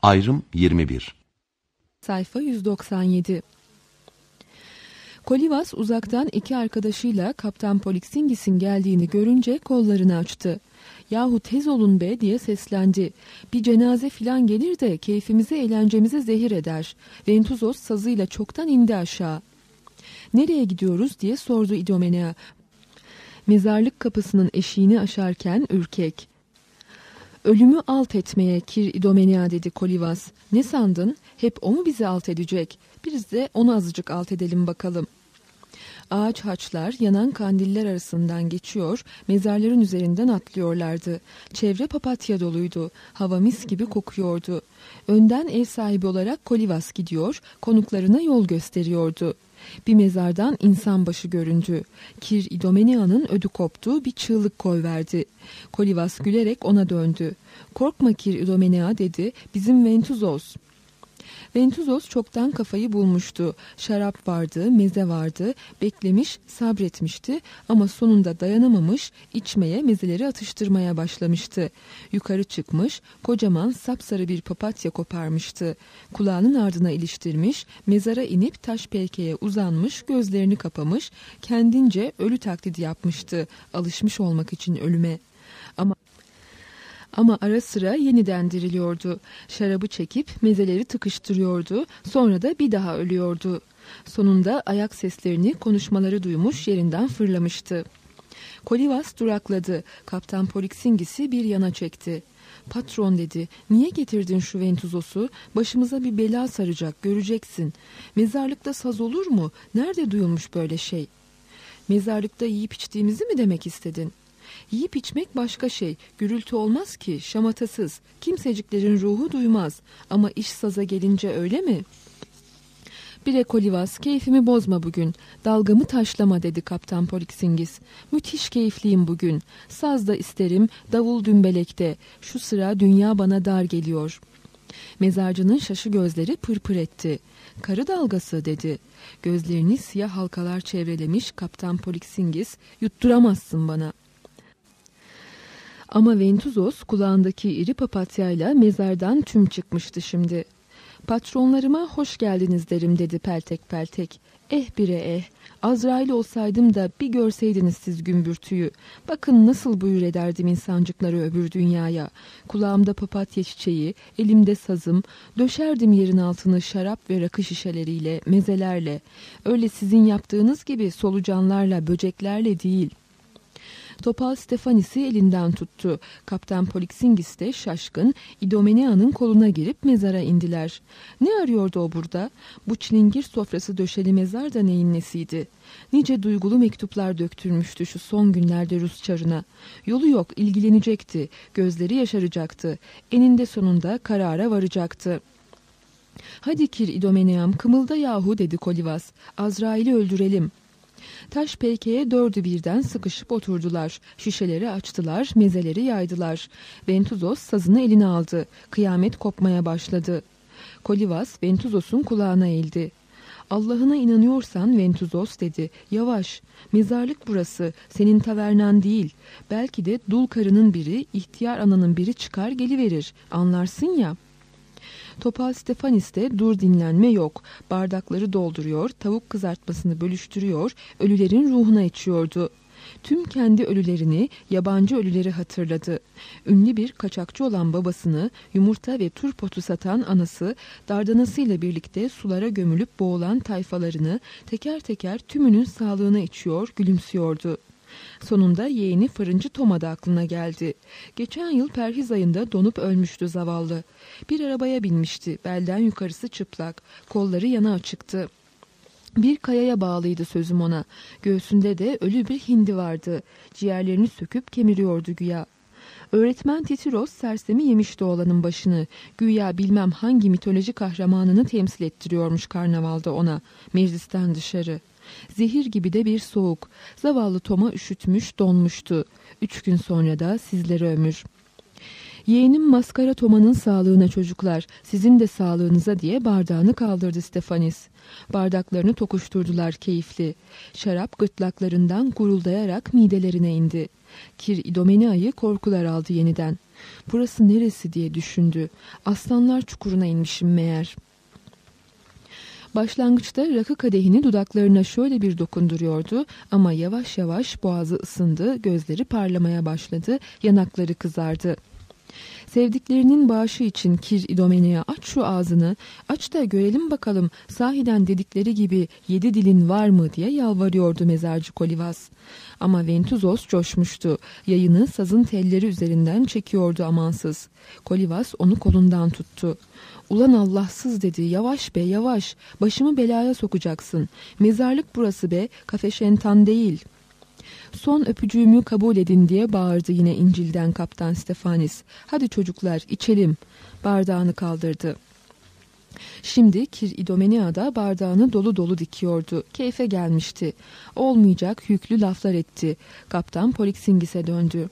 Ayrım 21. Sayfa 197. Kolivas uzaktan iki arkadaşıyla Kaptan Polixingis'in geldiğini görünce kollarını açtı. "Yahu tez olun be" diye seslendi. "Bir cenaze filan gelir de keyfimizi eğlencemizi zehir eder." Ventuzos sazıyla çoktan indi aşağı. "Nereye gidiyoruz?" diye sordu İdomenea. Mezarlık kapısının eşiğini aşarken ürkek. "Ölümü alt etmeye Kir İdomenea" dedi Kolivas. "Ne sandın? Hep o mu bizi alt edecek? Biz de onu azıcık alt edelim bakalım." Ağaç haçlar yanan kandiller arasından geçiyor, mezarların üzerinden atlıyorlardı. Çevre papatya doluydu. Hava mis gibi kokuyordu. Önden ev sahibi olarak Kolivas gidiyor, konuklarına yol gösteriyordu. Bir mezardan insan başı göründü. Kir İdomenea'nın ödü koptu, bir çığlık koyverdi. Kolivas gülerek ona döndü. "Korkma Kir İdomenea" dedi, "bizim Ventuzos." Ventuzos çoktan kafayı bulmuştu. Şarap vardı, meze vardı, beklemiş, sabretmişti ama sonunda dayanamamış, içmeye, mezeleri atıştırmaya başlamıştı. Yukarı çıkmış, kocaman sapsarı bir papatya koparmıştı. Kulağının ardına iliştirmiş, mezara inip taş pelkeye uzanmış, gözlerini kapamış, kendince ölü taklidi yapmıştı, alışmış olmak için ölüme. Ama ara sıra yeniden diriliyordu. Şarabı çekip mezeleri tıkıştırıyordu. Sonra da bir daha ölüyordu. Sonunda ayak seslerini, konuşmaları duymuş, yerinden fırlamıştı. Kolivas durakladı. Kaptan Polixingis'i bir yana çekti. "Patron" dedi, "niye getirdin şu Ventuzos'u? Başımıza bir bela saracak, göreceksin. Mezarlıkta saz olur mu? Nerede duyulmuş böyle şey?" "Mezarlıkta yiyip içtiğimizi mi demek istedin?" "Yiyip içmek başka şey. Gürültü olmaz ki, şamatasız. Kimseciklerin ruhu duymaz. Ama iş saza gelince öyle mi?" "Bire Kolivas, keyfimi bozma bugün. Dalgamı taşlama" dedi Kaptan Polixingis. "Müthiş keyifliyim bugün. Saz da isterim, davul dümbelekte. Şu sıra dünya bana dar geliyor." Mezarcının şaşı gözleri pırpır etti. "Karı dalgası" dedi. Gözlerini siyah halkalar çevrelemiş Kaptan Polixingis, "Yutturamazsın bana." Ama Ventuzos kulağındaki iri papatyayla mezardan tüm çıkmıştı şimdi. "Patronlarıma hoş geldiniz derim" dedi peltek peltek. "Eh bire eh, Azrail olsaydım da bir görseydiniz siz gümbürtüyü. Bakın nasıl buyur ederdim insancıkları öbür dünyaya. Kulağımda papatya çiçeği, elimde sazım, döşerdim yerin altını şarap ve rakı şişeleriyle, mezelerle. Öyle sizin yaptığınız gibi solucanlarla, böceklerle değil." Topal Stefanis'i elinden tuttu. Kaptan Polixingis de şaşkın, İdomenea'nın koluna girip mezara indiler. Ne arıyordu o burada? Bu çilingir sofrası döşeli mezar da neyin nesiydi? Nice duygulu mektuplar döktürmüştü şu son günlerde Rus çarına. Yolu yok, ilgilenecekti, gözleri yaşaracaktı. Eninde sonunda karara varacaktı. "Hadi Kir İdomenea'm, kımılda yahu" dedi Kolivas. "Azrail'i öldürelim." Taş peykeye dördü birden sıkışıp oturdular. Şişeleri açtılar, mezeleri yaydılar. Ventuzos sazını eline aldı. Kıyamet kopmaya başladı. Kolivas Ventuzos'un kulağına eğildi. "Allah'ına inanıyorsan Ventuzos" dedi. "Yavaş, mezarlık burası, senin tavernan değil. Belki de dul karının biri, ihtiyar ananın biri çıkar geliverir. Anlarsın ya." Topal Stefanis'te dur dinlenme yok. Bardakları dolduruyor, tavuk kızartmasını bölüştürüyor, ölülerin ruhuna içiyordu. Tüm kendi ölülerini, yabancı ölüleri hatırladı. Ünlü bir kaçakçı olan babasını, yumurta ve turpotu satan anası, dardanasıyla birlikte sulara gömülüp boğulan tayfalarını teker teker tümünün sağlığına içiyor, gülümsüyordu. Sonunda yeğeni fırıncı Toma da aklına geldi. Geçen yıl perhiz ayında donup ölmüştü zavallı. Bir arabaya binmişti, belden yukarısı çıplak, kolları yana açıktı. Bir kayaya bağlıydı sözüm ona. Göğsünde de ölü bir hindi vardı. Ciğerlerini söküp kemiriyordu güya. Öğretmen Titiros sersemi yemişti oğlanın başını. Güya bilmem hangi mitoloji kahramanını temsil ettiriyormuş karnavalda ona, meclisten dışarı. Zehir gibi de bir soğuk. Zavallı Toma üşütmüş, donmuştu. 3 gün sonra da sizlere ömür. "Yeğenim maskara Toma'nın sağlığına çocuklar, sizin de sağlığınıza" diye bardağını kaldırdı Stefanis. Bardaklarını tokuşturdular keyifli. Şarap gırtlaklarından guruldayarak midelerine indi. Kir İdomenea'yı korkular aldı yeniden. Burası neresi diye düşündü. Aslanlar çukuruna inmişim meğer. Başlangıçta rakı kadehini dudaklarına şöyle bir dokunduruyordu ama yavaş yavaş boğazı ısındı, gözleri parlamaya başladı, yanakları kızardı. Sevdiklerinin bağışı için Kir İdomene'ye aç şu ağzını, aç da görelim bakalım sahiden dedikleri gibi 7 dilin var mı diye yalvarıyordu mezarcı Kolivas. Ama Ventuzos coşmuştu. Yayını sazın telleri üzerinden çekiyordu amansız. Kolivas onu kolundan tuttu. Ulan Allahsız dedi, yavaş be yavaş, başımı belaya sokacaksın. Mezarlık burası be, kafe şentan değil. Son öpücüğümü kabul edin diye bağırdı yine İncil'den Kaptan Stefanis. Hadi çocuklar içelim. Bardağını kaldırdı. Şimdi Kir İdomenea da bardağını dolu dolu dikiyordu. Keyfe gelmişti. Olmayacak yüklü laflar etti. Kaptan Polixingis'e döndü.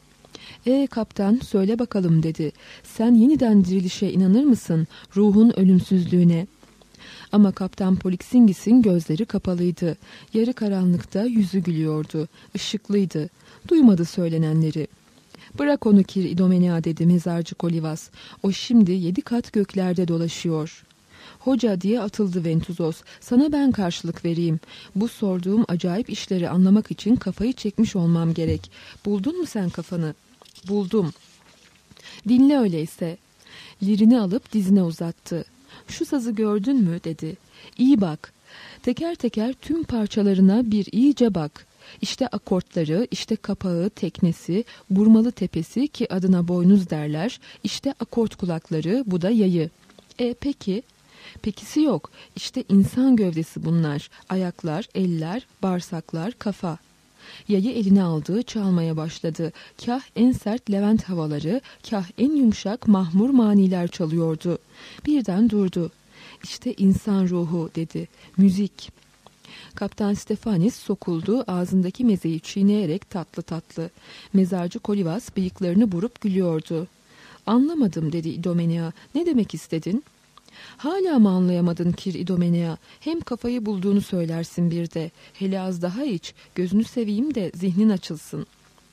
Kaptan söyle bakalım dedi. Sen yeniden dirilişe inanır mısın? Ruhun ölümsüzlüğüne. Ama Kaptan Polixingis'in gözleri kapalıydı. Yarı karanlıkta yüzü gülüyordu. Işıklıydı. Duymadı söylenenleri. Bırak onu Kir İdomenea dedi mezarcı Kolivas. O şimdi 7 kat göklerde dolaşıyor. Hoca diye atıldı Ventuzos. Sana ben karşılık vereyim. Bu sorduğum acayip işleri anlamak için kafayı çekmiş olmam gerek. Buldun mu sen kafanı? Buldum. Dinle öyleyse. Lirini alıp dizine uzattı. Şu sazı gördün mü dedi. İyi bak. Teker teker tüm parçalarına bir iyice bak. İşte akortları, işte kapağı, teknesi, burmalı tepesi ki adına boynuz derler. İşte akort kulakları, bu da yayı. Peki? Pekisi yok. İşte insan gövdesi bunlar. Ayaklar, eller, bağırsaklar, kafa. Yayı eline aldı, çalmaya başladı. Kah en sert Levent havaları, kah en yumuşak mahmur maniler çalıyordu. Birden durdu. İşte insan ruhu dedi. Müzik. Kaptan Stefanis sokuldu, ağzındaki mezeyi çiğneyerek tatlı tatlı. Mezarcı Kolivas bıyıklarını burup gülüyordu. Anlamadım dedi İdomenea. Ne demek istedin? Hala mı anlayamadın Kir İdomenea? Hem kafayı bulduğunu söylersin bir de. Hele az daha iç, gözünü seveyim de zihnin açılsın.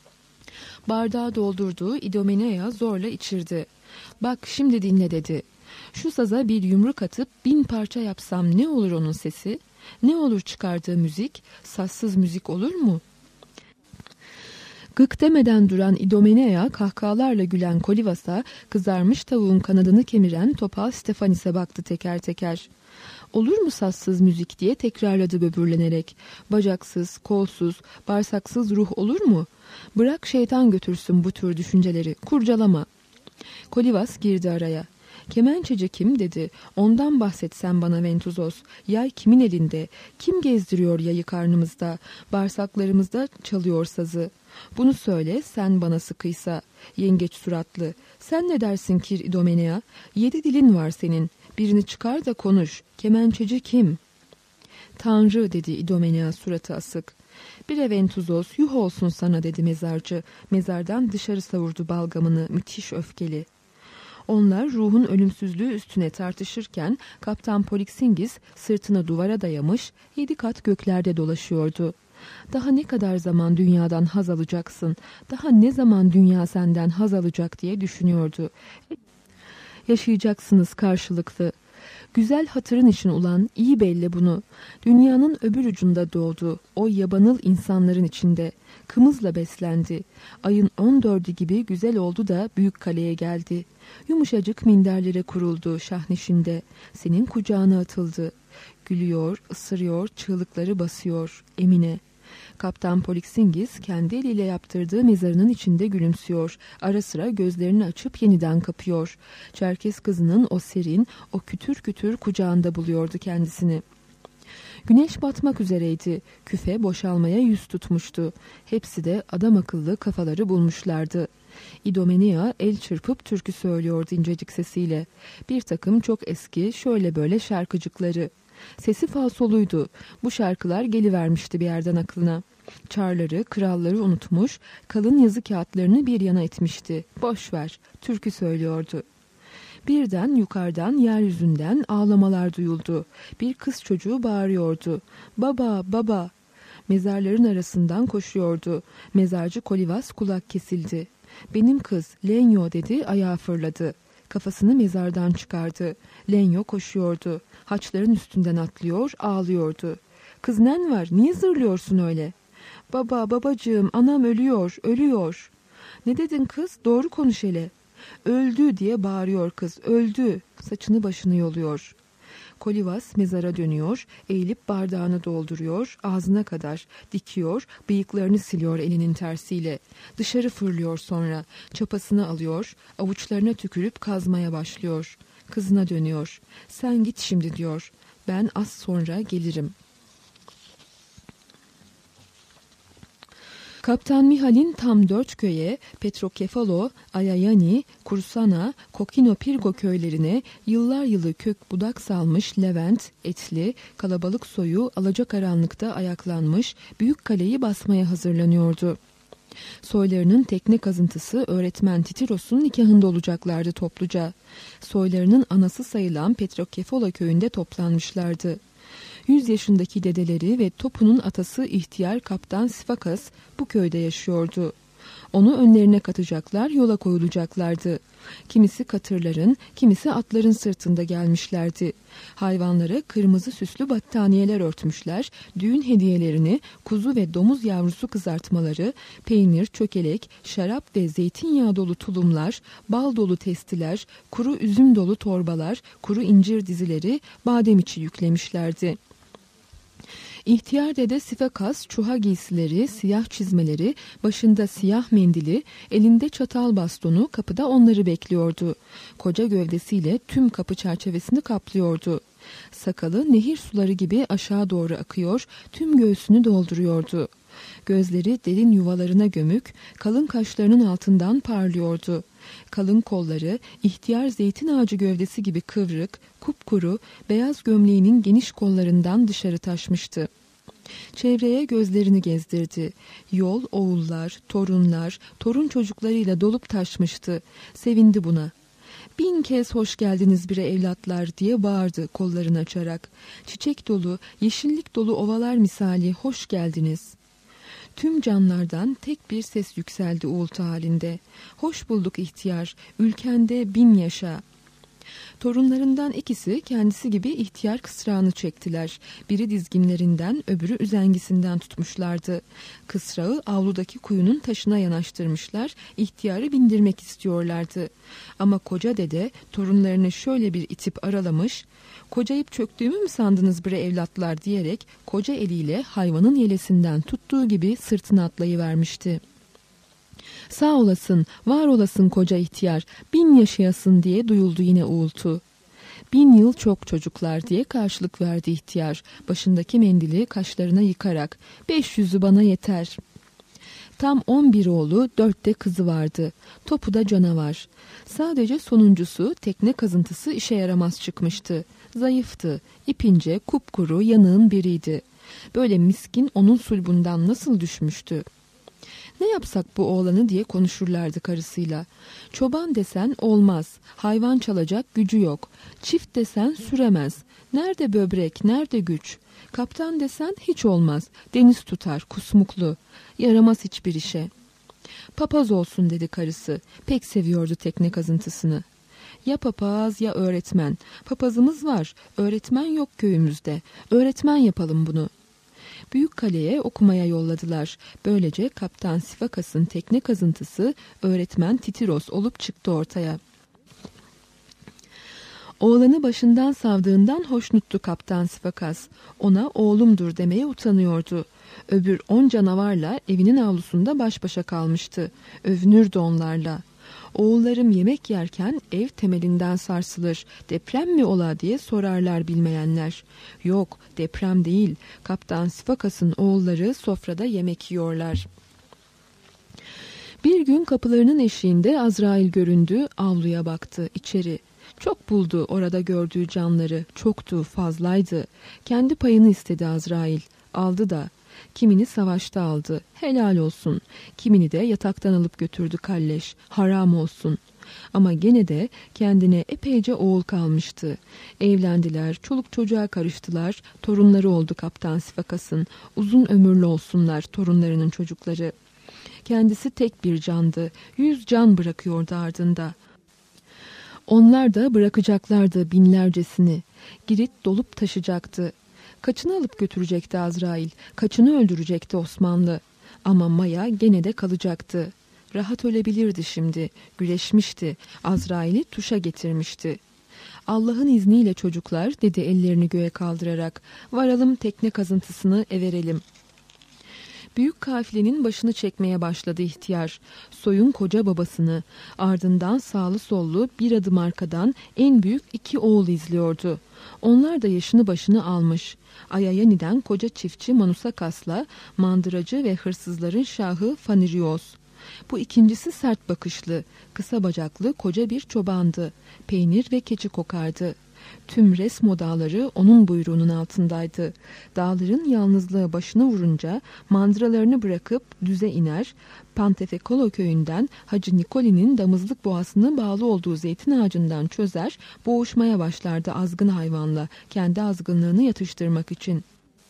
Bardağı doldurduğu İdomenea zorla içirdi. Bak şimdi dinle dedi. Şu saza bir yumruk atıp 1000 parça yapsam ne olur onun sesi? Ne olur çıkardığı müzik? Sazsız müzik olur mu? Gık demeden duran İdomenea kahkahalarla gülen Kolivas'a, kızarmış tavuğun kanadını kemiren topal Stefanis'e baktı teker teker. Olur mu sazsız müzik diye tekrarladı böbürlenerek. Bacaksız, kolsuz, bağırsaksız ruh olur mu? Bırak şeytan götürsün bu tür düşünceleri, kurcalama. Kolivas girdi araya. Kemençeci kim dedi. Ondan bahsetsen bana Ventuzos. Yay kimin elinde? Kim gezdiriyor yayı karnımızda? Bağırsaklarımızda çalıyor sazı. Bunu söyle sen bana sıkıysa. Yengeç suratlı. Sen ne dersin Kir İdomenea? 7 dilin var senin. Birini çıkar da konuş. Kemençeci kim? Tanrı dedi İdomenea suratı asık. Bir Ventuzos yuh olsun sana dedi mezarcı. Mezardan dışarı savurdu balgamını müthiş öfkeli. Onlar ruhun ölümsüzlüğü üstüne tartışırken Kaptan Polixingis sırtını duvara dayamış 7 kat göklerde dolaşıyordu. Daha ne kadar zaman dünyadan haz alacaksın? Daha ne zaman dünya senden haz alacak diye düşünüyordu. Yaşayacaksınız karşılıklı. Güzel hatırın için ulan iyi belli bunu. Dünyanın öbür ucunda doğdu. O yabanıl insanların içinde. Kımızla beslendi. Ayın 14'ü gibi güzel oldu da büyük kaleye geldi. Yumuşacık minderlere kuruldu şahnişinde. Senin kucağına atıldı. Gülüyor, ısırıyor, çığlıkları basıyor. Emine. Kaptan Polixingis kendi eliyle yaptırdığı mezarının içinde gülümsüyor. Ara sıra gözlerini açıp yeniden kapıyor. Çerkes kızının o serin, o kütür kütür kucağında buluyordu kendisini. Güneş batmak üzereydi. Küfe boşalmaya yüz tutmuştu. Hepsi de adam akıllı kafaları bulmuşlardı. İdomenea el çırpıp türkü söylüyordu incecik sesiyle. Bir takım çok eski şöyle böyle şarkıcıkları. Sesi falsoluydu. Bu şarkılar gelivermişti bir yerden aklına. Çarları, kralları unutmuş, kalın yazı kağıtlarını bir yana etmişti. Boş ver, türkü söylüyordu. Birden yukarıdan yeryüzünden ağlamalar duyuldu. Bir kız çocuğu bağırıyordu. Baba, baba. Mezarların arasından koşuyordu. Mezarcı Kolivas kulak kesildi. Benim kız Lenyo dedi, ayağa fırladı. Kafasını mezardan çıkardı. Lenyo koşuyordu. Haçların üstünden atlıyor, ağlıyordu. Kız nen var, niye zırlıyorsun öyle? Baba, babacığım, anam ölüyor, ölüyor. Ne dedin kız? Doğru konuş hele. Öldü diye bağırıyor kız, öldü. Saçını başını yoluyor. Kolivas mezara dönüyor, eğilip bardağını dolduruyor, ağzına kadar dikiyor, bıyıklarını siliyor elinin tersiyle. Dışarı fırlıyor sonra, çapasını alıyor, avuçlarına tükürüp kazmaya başlıyor. Kızına dönüyor. Sen git şimdi diyor. Ben az sonra gelirim. Kaptan Mihal'in tam 4 köye, Petrokefalo, Ayayani, Kursana, Kokinopirgo köylerine yıllar yılı kök budak salmış Levent, Etli, kalabalık soyu alacakaranlıkta ayaklanmış, büyük kaleyi basmaya hazırlanıyordu. Soylarının tekne kazıntısı öğretmen Titiros'un nikahında olacaklardı topluca. Soylarının anası sayılan Petrokefalo köyünde toplanmışlardı. 100 yaşındaki dedeleri ve topunun atası ihtiyar kaptan Sifakas bu köyde yaşıyordu. Onu önlerine katacaklar, yola koyulacaklardı. Kimisi katırların, kimisi atların sırtında gelmişlerdi. Hayvanlara kırmızı süslü battaniyeler örtmüşler, düğün hediyelerini, kuzu ve domuz yavrusu kızartmaları, peynir, çökelek, şarap ve zeytinyağı dolu tulumlar, bal dolu testiler, kuru üzüm dolu torbalar, kuru incir dizileri, badem içi yüklemişlerdi. İhtiyar dede Sifakas, çuha giysileri, siyah çizmeleri, başında siyah mendili, elinde çatal bastonu kapıda onları bekliyordu. Koca gövdesiyle tüm kapı çerçevesini kaplıyordu. Sakalı nehir suları gibi aşağı doğru akıyor, tüm göğsünü dolduruyordu. Gözleri derin yuvalarına gömük, kalın kaşlarının altından parlıyordu. Kalın kolları, ihtiyar zeytin ağacı gövdesi gibi kıvrık, kupkuru, beyaz gömleğinin geniş kollarından dışarı taşmıştı. Çevreye gözlerini gezdirdi. Yol, oğullar, torunlar, torun çocuklarıyla dolup taşmıştı. Sevindi buna. 1000 kez hoş geldiniz bre evlatlar diye bağırdı kollarını açarak. Çiçek dolu, yeşillik dolu ovalar misali hoş geldiniz. Tüm canlardan tek bir ses yükseldi uğultu halinde. Hoş bulduk ihtiyar, ülkende 1000 yaşa. Torunlarından ikisi kendisi gibi ihtiyar kısrağını çektiler. Biri dizginlerinden, öbürü üzengisinden tutmuşlardı. Kısrağı avludaki kuyunun taşına yanaştırmışlar, ihtiyarı bindirmek istiyorlardı. Ama koca dede torunlarını şöyle bir itip aralamış, "Kocayıp çöktüğümü mü sandınız bre evlatlar?" diyerek koca eliyle hayvanın yelesinden tuttuğu gibi sırtına atlayıvermişti. "Sağ olasın, var olasın koca ihtiyar, 1000 yaşayasın" diye duyuldu yine uğultu. 1000 yıl çok çocuklar diye karşılık verdi ihtiyar, başındaki mendili kaşlarına yıkarak. 500'ü bana yeter. Tam 11 oğlu, 4 de kızı vardı. Topu da canavar. Sadece sonuncusu tekne kazıntısı işe yaramaz çıkmıştı. Zayıftı, ipince, kupkuru, yanığın biriydi. Böyle miskin onun sulbundan nasıl düşmüştü? Ne yapsak bu oğlanı diye konuşurlardı karısıyla. Çoban desen olmaz, hayvan çalacak gücü yok. Çift desen süremez. Nerede böbrek, nerede güç? Kaptan desen hiç olmaz, deniz tutar, kusmuklu. Yaramaz hiçbir işe. Papaz olsun dedi karısı, pek seviyordu tekne kazıntısını. Ya papaz ya öğretmen. Papazımız var, öğretmen yok köyümüzde. Öğretmen yapalım bunu. Büyük kaleye okumaya yolladılar. Böylece Kaptan Sifakas'ın tekne kazıntısı öğretmen Titiros olup çıktı ortaya. Oğlanı başından savdığından hoşnuttu Kaptan Sifakas. Ona oğlumdur demeye utanıyordu. Öbür 10 canavarla evinin avlusunda baş başa kalmıştı. Övünürdü onlarla. Oğullarım yemek yerken ev temelinden sarsılır. Deprem mi ola diye sorarlar bilmeyenler. Yok, deprem değil. Kaptan Sifakas'ın oğulları sofrada yemek yiyorlar. Bir gün kapılarının eşiğinde Azrail göründü, avluya baktı, içeri. Çok buldu orada gördüğü canları, çoktu, fazlaydı. Kendi payını istedi Azrail, aldı da. Kimini savaşta aldı, helal olsun. Kimini de yataktan alıp götürdü kalleş, haram olsun. Ama gene de kendine epeyce oğul kalmıştı. Evlendiler, çoluk çocuğa karıştılar, torunları oldu Kaptan Sifakas'ın. Uzun ömürlü olsunlar torunlarının çocukları. Kendisi tek bir candı. 100 can bırakıyordu ardında. Onlar da bırakacaklardı binlercesini. Girit dolup taşacaktı. Kaçını alıp götürecekti Azrail, kaçını öldürecekti Osmanlı. Ama Maya gene de kalacaktı. Rahat ölebilirdi şimdi, güreşmişti, Azrail'i tuşa getirmişti. Allah'ın izniyle çocuklar, dedi ellerini göğe kaldırarak, varalım tekne kazıntısını everelim. Büyük kafilenin başını çekmeye başladı ihtiyar. Soyun koca babasını, ardından sağlı sollu bir adım arkadan en büyük 2 oğul izliyordu. Onlar da yaşını başını almış. Ayayani'den koca çiftçi Manusakas'la mandıracı ve hırsızların şahı Fanirios. Bu ikincisi sert bakışlı, kısa bacaklı koca bir çobandı. Peynir ve keçi kokardı. Tüm Resmo dağları onun buyruğunun altındaydı. Dağların yalnızlığı başına vurunca mandıralarını bırakıp düze iner, Pantefekolo köyünden Hacı Nikoli'nin damızlık boğasına bağlı olduğu zeytin ağacından çözer, boğuşmaya başlardı azgın hayvanla, kendi azgınlığını yatıştırmak için.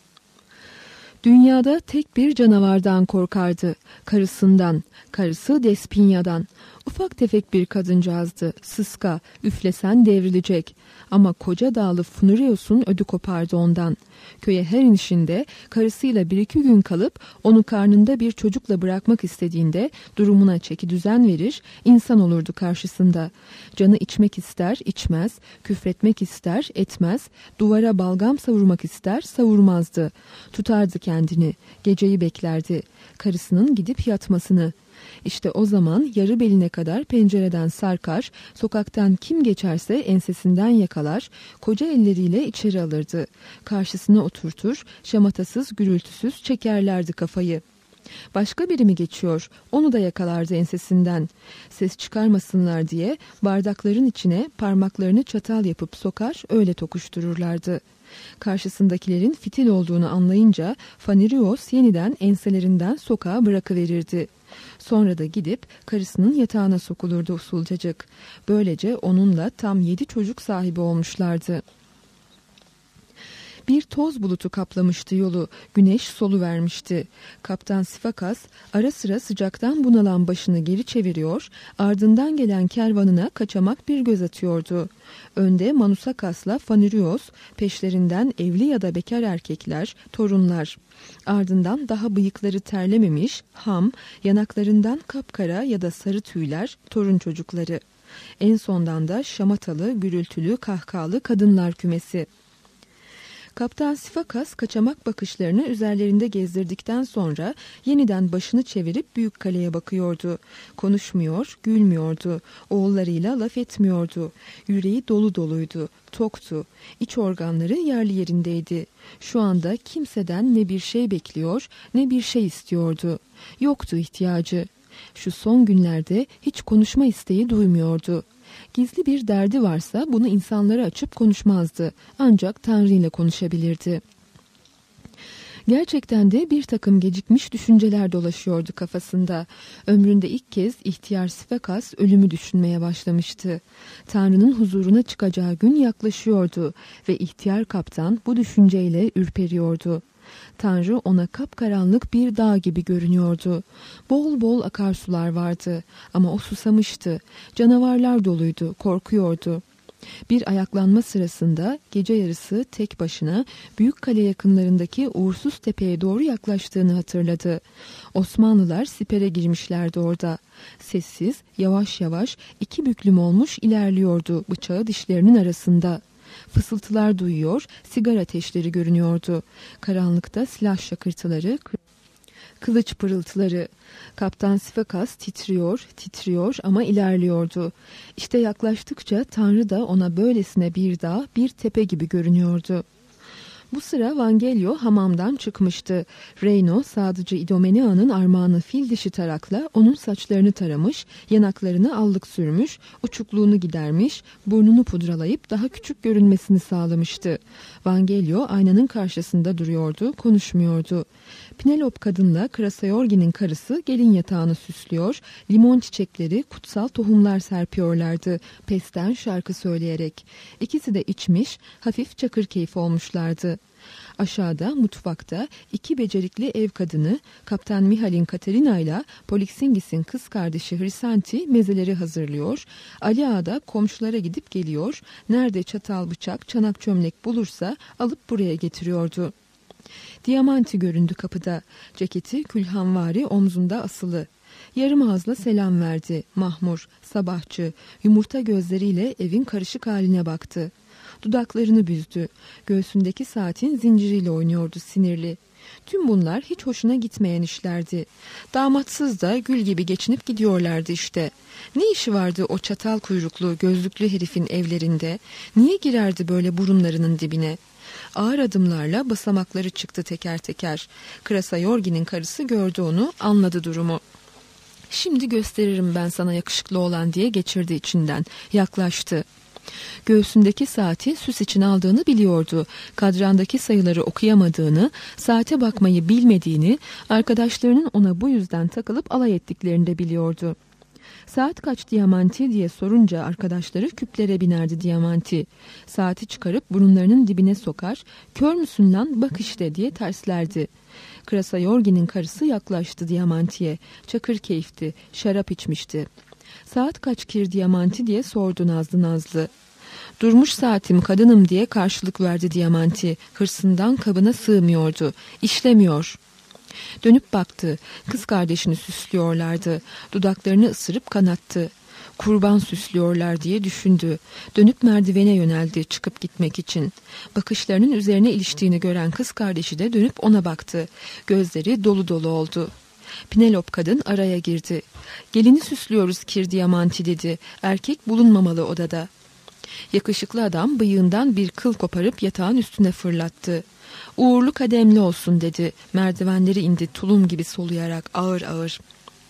Dünyada tek bir canavardan korkardı, karısından, karısı Despinya'dan. Ufak tefek bir kadıncağızdı, sıska, üflesen devrilecek. Ama koca dağlı Funurios'un ödü kopardı ondan. Köye her inişinde karısıyla 1-2 gün kalıp onu karnında bir çocukla bırakmak istediğinde durumuna çeki düzen verir, insan olurdu karşısında. Canı içmek ister, içmez, küfretmek ister, etmez, duvara balgam savurmak ister, savurmazdı. Tutardı kendini, geceyi beklerdi, karısının gidip yatmasını. İşte o zaman yarı beline kadar pencereden sarkar, sokaktan kim geçerse ensesinden yakalar, koca elleriyle içeri alırdı. Karşısına oturtur, şamatasız gürültüsüz çekerlerdi kafayı. Başka biri mi geçiyor, onu da yakalardı ensesinden. Ses çıkarmasınlar diye bardakların içine parmaklarını çatal yapıp sokar, öyle tokuştururlardı. Karşısındakilerin fitil olduğunu anlayınca Fanirios yeniden enselerinden sokağa bırakıverirdi. Sonra da gidip karısının yatağına sokulurdu usulcacık. Böylece onunla tam 7 çocuk sahibi olmuşlardı. Bir toz bulutu kaplamıştı yolu, güneş soluvermişti. Kaptan Sifakas ara sıra sıcaktan bunalan başını geri çeviriyor, ardından gelen kervanına kaçamak bir göz atıyordu. Önde Manusakas'la Fanirios, peşlerinden evli ya da bekar erkekler, torunlar. Ardından daha bıyıkları terlememiş, ham, yanaklarından kapkara ya da sarı tüyler, torun çocukları. En sondan da şamatalı, gürültülü, kahkahalı kadınlar kümesi. Kaptan Sifakas kaçamak bakışlarını üzerlerinde gezdirdikten sonra yeniden başını çevirip büyük kaleye bakıyordu. Konuşmuyor, gülmüyordu. Oğullarıyla laf etmiyordu. Yüreği dolu doluydu, toktu. İç organları yerli yerindeydi. Şu anda kimseden ne bir şey bekliyor, ne bir şey istiyordu. Yoktu ihtiyacı. Şu son günlerde hiç konuşma isteği duymuyordu. Gizli bir derdi varsa bunu insanlara açıp konuşmazdı. Ancak Tanrı ile konuşabilirdi. Gerçekten de bir takım gecikmiş düşünceler dolaşıyordu kafasında. Ömründe ilk kez ihtiyar Sifakas ölümü düşünmeye başlamıştı. Tanrı'nın huzuruna çıkacağı gün yaklaşıyordu ve ihtiyar kaptan bu düşünceyle ürperiyordu. Tanrı ona kapkaranlık bir dağ gibi görünüyordu. Bol bol akarsular vardı ama o susamıştı. Canavarlar doluydu, korkuyordu. Bir ayaklanma sırasında gece yarısı tek başına büyük kale yakınlarındaki uğursuz tepeye doğru yaklaştığını hatırladı. Osmanlılar sipere girmişlerdi orada. Sessiz, yavaş yavaş 2 büklüm olmuş ilerliyordu bıçağı dişlerinin arasında. Fısıltılar duyuyor, sigara ateşleri görünüyordu. Karanlıkta silah şakırtıları, kılıç pırıltıları. Kaptan Sifakas titriyor ama ilerliyordu. İşte yaklaştıkça Tanrı da ona böylesine bir dağ, bir tepe gibi görünüyordu. Bu sıra Vangelio hamamdan çıkmıştı. Reino, sadıcı İdomenea'nın armağanı fil dişi tarakla onun saçlarını taramış, yanaklarını allık sürmüş, uçukluğunu gidermiş, burnunu pudralayıp daha küçük görünmesini sağlamıştı. Vangelio aynanın karşısında duruyordu, konuşmuyordu. Penelope kadınla Krasayorgi'nin karısı gelin yatağını süslüyor, limon çiçekleri, kutsal tohumlar serpiyorlardı, pesten şarkı söyleyerek. İkisi de içmiş, hafif çakır keyfi olmuşlardı. Aşağıda mutfakta 2 becerikli ev kadını Kaptan Mihal'in Katerina ile Polixingis'in kız kardeşi Hrisanti mezeleri hazırlıyor. Ali Ağa da komşulara gidip geliyor. Nerede çatal bıçak, çanak çömlek bulursa alıp buraya getiriyordu. Diamanti göründü kapıda. Ceketi külhanvari omzunda asılı. Yarım ağızla selam verdi. Mahmur, sabahçı, yumurta gözleriyle evin karışık haline baktı. Dudaklarını büzdü. Göğsündeki saatin zinciriyle oynuyordu sinirli. Tüm bunlar hiç hoşuna gitmeyen işlerdi. Damatsız da gül gibi geçinip gidiyorlardı işte. Ne işi vardı o çatal kuyruklu, gözlüklü herifin evlerinde? Niye girerdi böyle burunlarının dibine? Ağır adımlarla basamakları çıktı teker teker. Krasayorgi'nin karısı gördü onu, anladı durumu. Şimdi gösteririm ben sana yakışıklı olan diye geçirdi içinden. Yaklaştı. Göğsündeki saati süs için aldığını biliyordu. Kadrandaki sayıları okuyamadığını, saate bakmayı bilmediğini, arkadaşlarının ona bu yüzden takılıp alay ettiklerini de biliyordu. Saat kaç Diamanti diye sorunca arkadaşları küplere binerdi Diamanti. Saati çıkarıp burunlarının dibine sokar, kör müsün lan bak işte diye terslerdi. Krasayorgi'nin karısı yaklaştı Diamanti'ye. Çakır keyifti, şarap içmişti. Saat kaç Kir Diamanti diye sordu nazlı nazlı. Durmuş saatim kadınım diye karşılık verdi Diamanti. Hırsından kabına sığmıyordu. İşlemiyor. Dönüp baktı. Kız kardeşini süslüyorlardı. Dudaklarını ısırıp kanattı. Kurban süslüyorlar diye düşündü. Dönüp merdivene yöneldi çıkıp gitmek için. Bakışlarının üzerine iliştiğini gören kız kardeşi de dönüp ona baktı. Gözleri dolu dolu oldu. Pinelop kadın araya girdi. Gelini süslüyoruz Kir Diamanti dedi. Erkek bulunmamalı odada. Yakışıklı adam bıyığından bir kıl koparıp yatağın üstüne fırlattı. Uğurlu kademli olsun dedi. Merdivenleri indi tulum gibi soluyarak ağır ağır.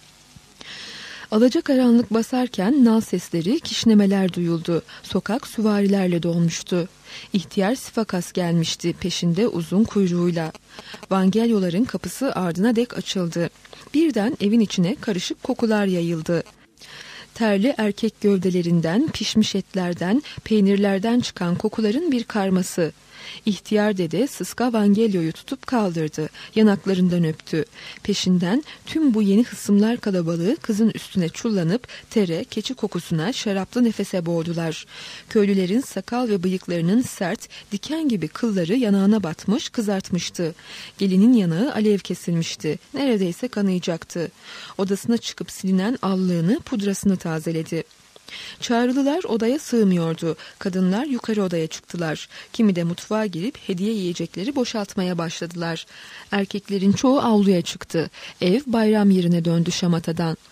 Alacakaranlık basarken nal sesleri, kişnemeler duyuldu. Sokak süvarilerle dolmuştu. İhtiyar Sifakas gelmişti peşinde uzun kuyruğuyla. Vangelyoların kapısı ardına dek açıldı. Birden evin içine karışık kokular yayıldı. Terli erkek gövdelerinden, pişmiş etlerden, peynirlerden çıkan kokuların bir karması. İhtiyar dede sıska Vangelyo'yu tutup kaldırdı. Yanaklarından öptü. Peşinden tüm bu yeni hısımlar kalabalığı kızın üstüne çullanıp tere, keçi kokusuna, şaraplı nefese boğdular. Köylülerin sakal ve bıyıklarının sert, diken gibi kılları yanağına batmış, kızartmıştı. Gelinin yanağı alev kesilmişti. Neredeyse kanayacaktı. Odasına çıkıp silinen allığını, pudrasını tazeledi. Çağrılılar odaya sığmıyordu. Kadınlar yukarı odaya çıktılar. Kimi de mutfağa girip hediye yiyecekleri boşaltmaya başladılar. Erkeklerin çoğu avluya çıktı. Ev bayram yerine döndü şamatadan.